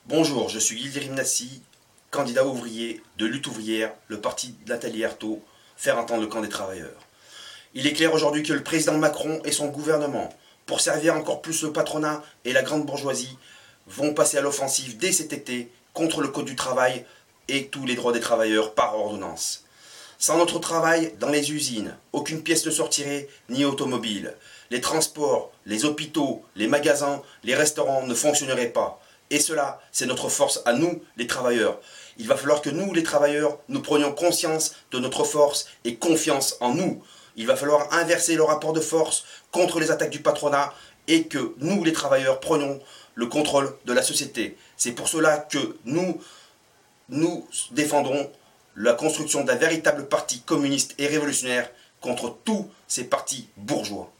Bonjour, je suis Yildirim Nassi, candidat ouvrier de Lutte ouvrière, le parti Nathalie Arthaud, faire entendre le camp des travailleurs. Il est clair aujourd'hui que le président Macron et son gouvernement, pour servir encore plus le patronat et la grande bourgeoisie, vont passer à l'offensive dès cet été contre le Code du travail et tous les droits des travailleurs par ordonnance. Sans notre travail, dans les usines, aucune pièce ne sortirait, ni automobile. Les transports, les hôpitaux, les magasins, les restaurants ne fonctionneraient pas. Et cela, c'est notre force à nous, les travailleurs. Il va falloir que nous, les travailleurs, nous prenions conscience de notre force et confiance en nous. Il va falloir inverser le rapport de force contre les attaques du patronat et que nous, les travailleurs, prenions le contrôle de la société. C'est pour cela que nous défendrons la construction d'un véritable parti communiste et révolutionnaire contre tous ces partis bourgeois.